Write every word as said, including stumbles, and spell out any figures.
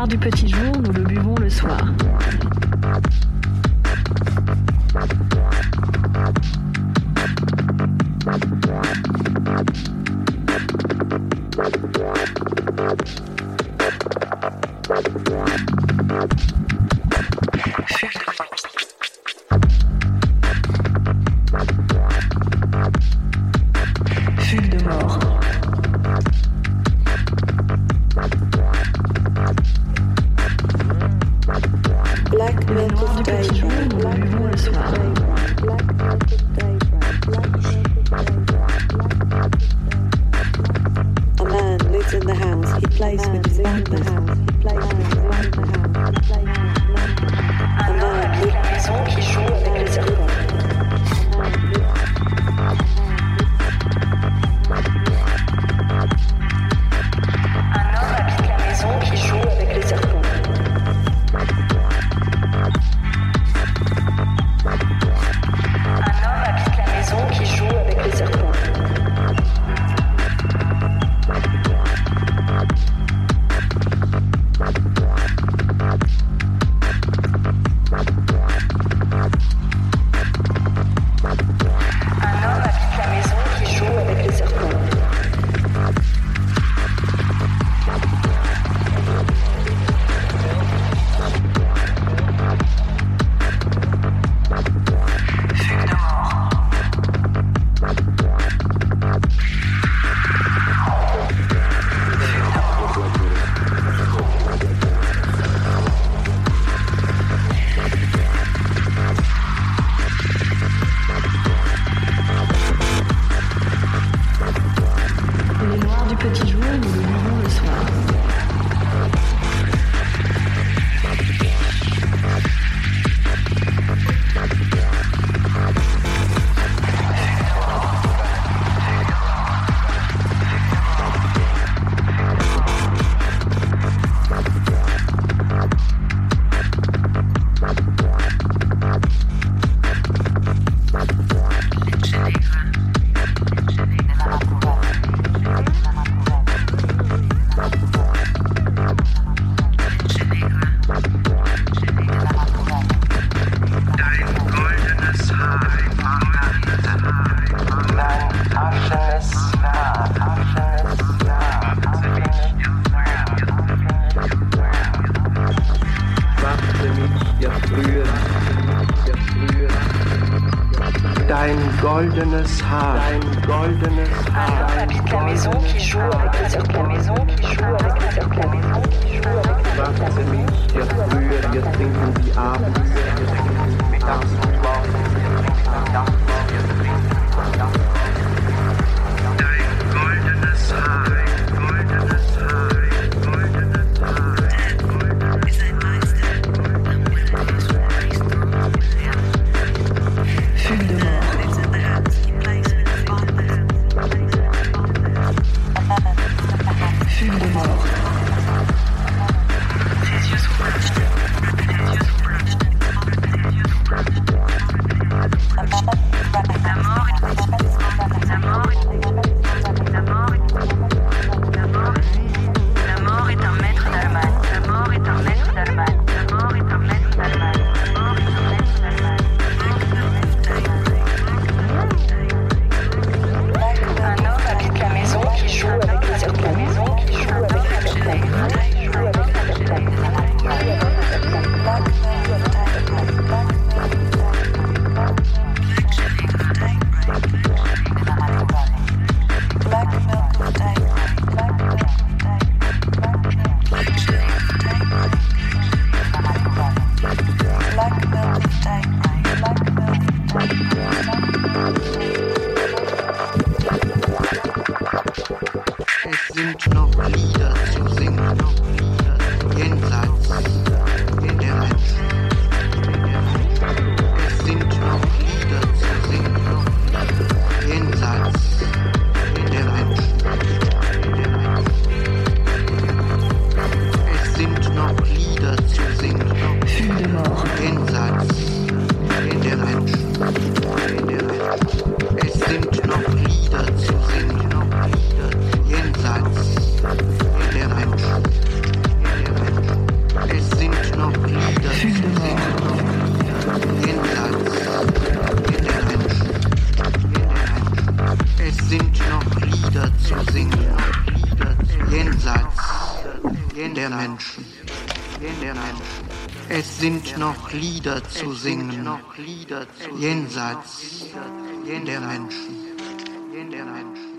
noir du petit jour, nous le buvons le soir. Fugue de mort. Black Le noir du petit jour, nous le buvons le soir. A man lives in the house. He plays with his wonders. A man Habite la maison qui joue avec les serpents. Un homme habite la maison qui joue avec les serpents. Un homme habite la maison qui joue avec les serpents. Un homme habite la maison qui joue avec les serpents. Fugue de mort. Les noirs du petit jour, nous le buvons le soir. Dein goldenes Haar, dein goldenes Haar. Un homme habite la maison qui joue avec les serpents. La maison qui joue avec les serpents. La maison qui joue avec les serpents. Wachse mich, wir früher, wir trinken die Abendbrühe, wir trinken mittags und morgens, wir trinken nachts, wir trinken nachts. Dein goldenes Haar, goldenes Haar, goldenes Haar. Ist ein Meister am Fugue de mort. lives in the house. He plays with his wonders. Fugue de mort. Ses yeux sont blanches. Ses yeux sont blanches. Ses yeux sont blanches. La mort est la mort est la mort est la mort la mort est un maître d'Allemagne. La mort est un maître d'Allemagne. La mort est un maître d'Allemagne. La mort est un maître d'Allemagne. Un homme habite la maison qui joue avec les serpents. La maison qui joue avec les serpents. Qui joue avec les serpents. Black milk of daybreak. Black milk of daybreak. Black milk of daybreak. Black milk of Es sind noch Lieder zu singen, noch Lieder jenseits in der Menschen. Es sind noch Lieder zu singen, noch Lieder jenseits in der Menschen. Es sind noch Lieder zu singen, noch Fugue de mort. jenseits in der Menschen. Es sind noch Lieder zu singen, noch Lieder jenseits singen, jenseits der Menschen. Es sind noch Lieder zu singen, jenseits der Menschen.